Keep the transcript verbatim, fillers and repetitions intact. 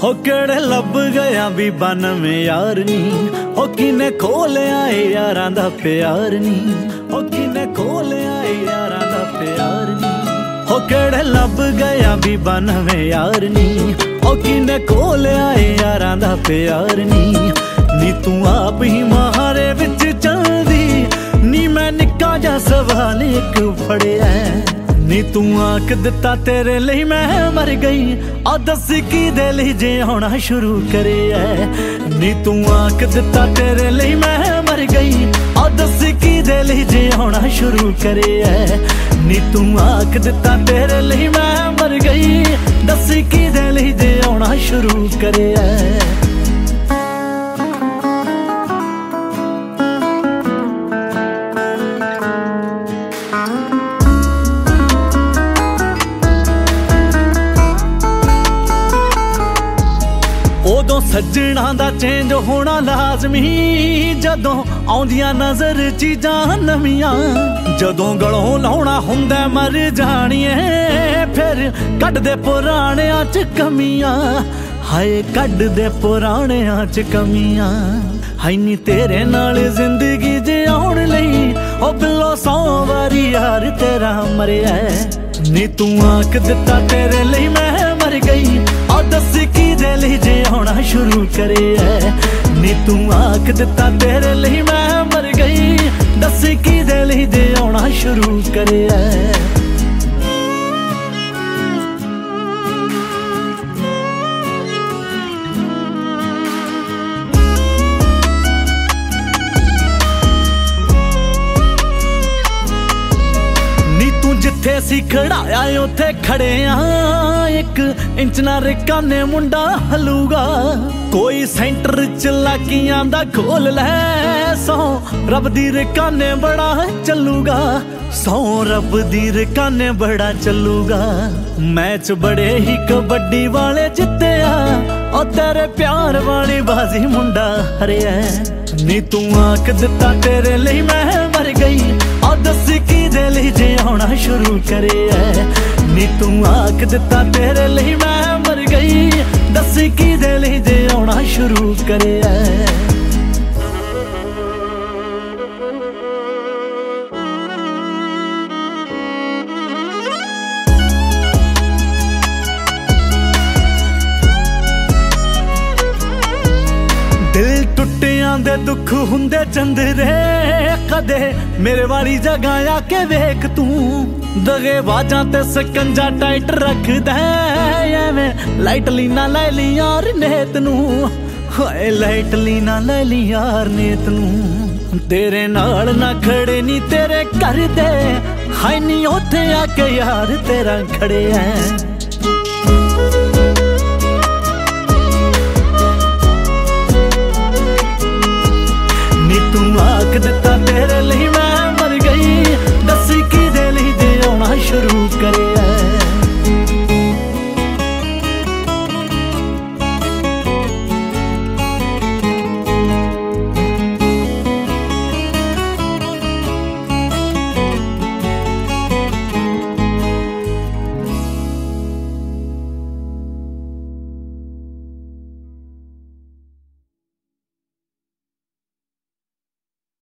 हो केड़े लब गया भी बन में यार नी, हो किने खोलिया यारां दा प्यार नी, हो किने खोलिया यारां दा प्यार नी। हो केड़े लब गया भी बन में यार नी, हो किने खोलिया यारां दा प्यार नी। नी तू आप ही महारे विच चलदी, नी मैं निक्का जा सवाल एक फड़िया। नी तू आख दिता तेरे लिए मैं मर गई, आ दस की दे लई जे होना शुरू करे है। नी तू आख दिता तेरे लिए मैं मर गई, आ दस की दे लई जे होना शुरू करे है। नी तू आख दिता तेरे लिए मैं मर गई, दस की दे लई जे होना शुरू करे है। उदों सज्जणा दा चेंज होना लाजमी, जदों आउंदियां नजर चीजां नवियां। जदों गलों लाउणा हुंदा मर जाणीए, फिर कढ दे पुराणियां च कमियां। हाय कढ दे पुराणियां च कमियां। हाय नी तेरे नाल जिंदगी जिउण लई, ओ बिल्लो सौ वारी यार तेरा मरिया। नी तू आख दिता तेरे लिए मैं मर गई, आ दस की दे लई जे होना शुरू करे है। नी तू आख दिता तेरे लिए मैं मर गई, दस की दे लई जे होना शुरू करे है। जिथे सी खड़ाया उथे खड़े आ, एक इंच ना रिकाने मुंडा हलूगा। कोई सेंटर च लाकियां दा खोल लै, सौ रब दी रिकाने बड़ा चलूगा। सौ रब दी रिकाने बड़ा चलूगा। मैच बड़े ही कबड्डी वाले जिते आ, और तेरे प्यार वाली बाजी मुंडा हरिया। नी तू आख दिता तेरे लिए मैं मर गई, आ दस की दे लई जे होना शुरू करे है। नी तू आख दिता तेरे लिए मैं मर गई, दस की दे लई जे होना शुरू करे है। दिल टुटियां दे दुख हुंदे चंदरे, कदे मेरे वाली जगह आके वेख तू। दगे बाजां ते सकंजा टाइट रखदा एवें लाइट लीना लै ली यार नेत नू। हाय लाइट लीना लै ली यार नेत नू। तेरे नाल ना खड़े नी तेरे घर दे, हाय नी ओथे आके यार तेरा खड़े है। नी तू आख दिता तेरे लिए